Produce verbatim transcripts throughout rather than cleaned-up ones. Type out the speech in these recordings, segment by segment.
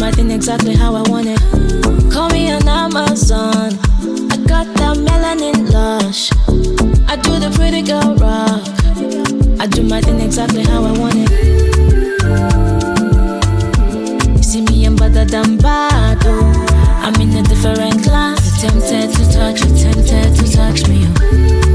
my thing exactly how I want it. Call me an Amazon. I got that melanin lush. I do the pretty girl rock. I do my thing exactly how I want it. You see me, I'm better than bad, oh. I'm in a different class. You're tempted to touch, you're tempted to touch me, oh.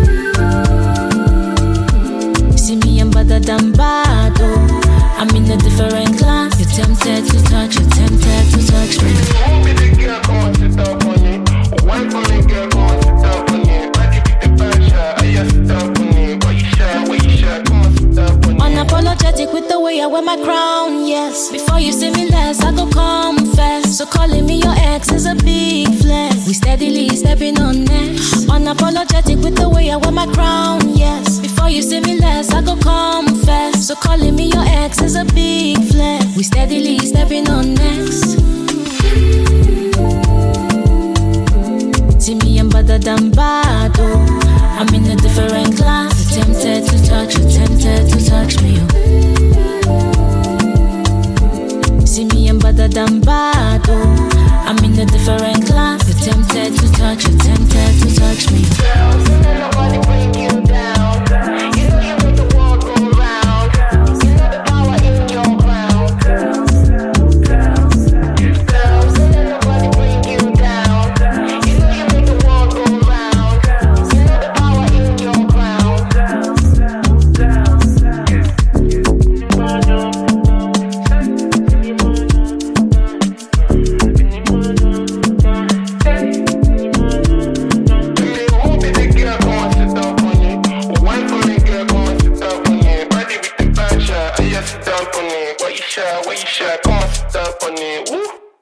You see me, I'm better than bad, oh. I'm in a different class. You're tempted to touch, you're tempted to touch me. You want me to get on, sit up on you. Why for me, get on, sit up on you. I give you the bad shot, I just sit up on you. What you shy, what you shy, come on, sit up on you. Unapologetic with the way I wear my crown, yes. Before you see me less, I go confess. So calling me your ex is a big flex. We steadily stepping on next. Unapologetic with the way I wear my crown, yes. Before you see me less, I go confess. So calling me your ex is a big flex. We steadily stepping on next. See me, I'm better than bad, oh. I'm in a different class. You're tempted to touch, you're tempted to touch me, oh. See me, I'm better than bad, oh. I'm in a different class. You're tempted to touch, you're tempted to touch me. Girls, ain't nobody bring you down. You know you make the world go round. You know the power in your crown. Girls, girls, girls, ain't nobody bring you down. You know you make the world go round. You know the power in your crown. Girls, girls, What you shy, what you shy.